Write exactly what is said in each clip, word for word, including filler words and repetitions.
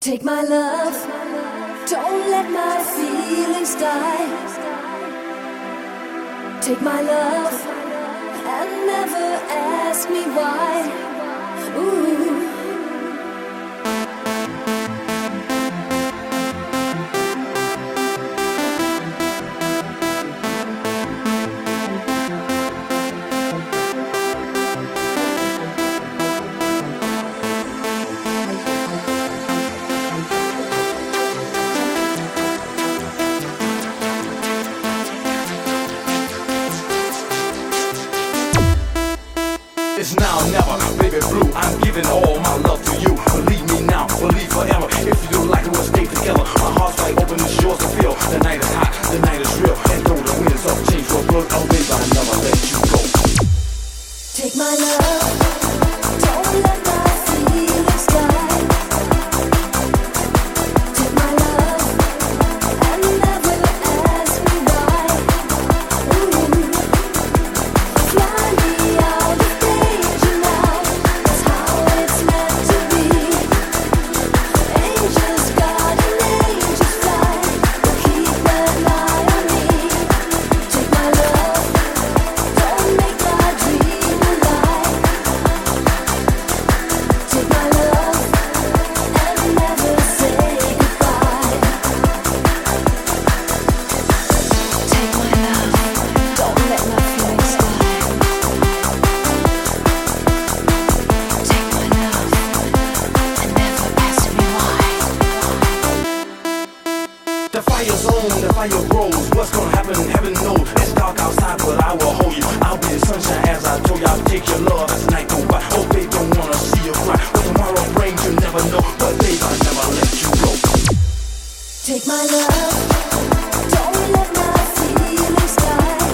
Take my love, don't let my feelings die. Take my love and never ask me why. Ooh. It's now or never, baby blue, I'm giving all my love to you. Believe me now, believe forever. If you don't like it, we'll stay together. My heart's wide open, it's yours to feel. The night is hot, the night is real. And though the winds of change your blood, oh baby, I'll never let you go. Take my love, don't let my feelings die. Take my love and never ask me why. Ooh. Fly me out of danger now, that's how it's meant to be. Angels guard and angels fly, will keep that eye on me. Take my love, don't make my dream a lie. Take my love and never say goodbye. Take my love, don't let my feelings die. Take my love and never ask me why. The fire's on, the fire grows. What's gonna happen, heaven knows. It's dark outside, but I will hold you. I'll be the sunshine as I told you. I'll take your love as the night go by. Oh, babe, don't wanna see you cry. What tomorrow brings, you never know. But babe, I'll never let you go. Take my love, don't let my feelings die.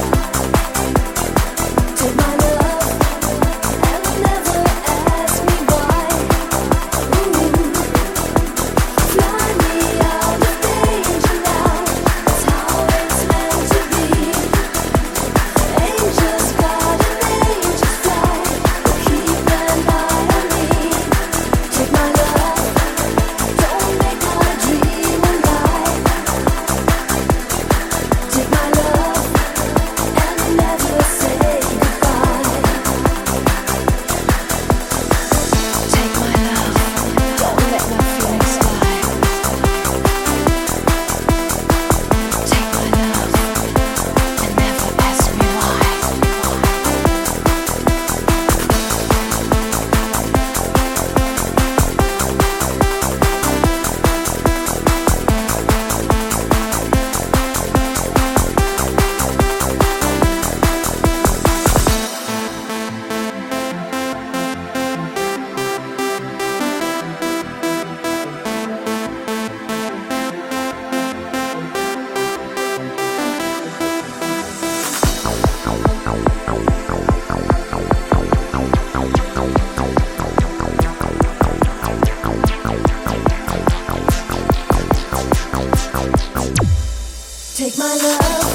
Take my love and never ask me why. Ooh. Fly me out of danger now, that's how it's meant to be. Angels guard and angels fly, will keep an eye on me. Take my love, don't make my dream a lie. Take my love and never say goodbye. Take my love, don't let my feelings die. Take my love and never ask me why. Take my love.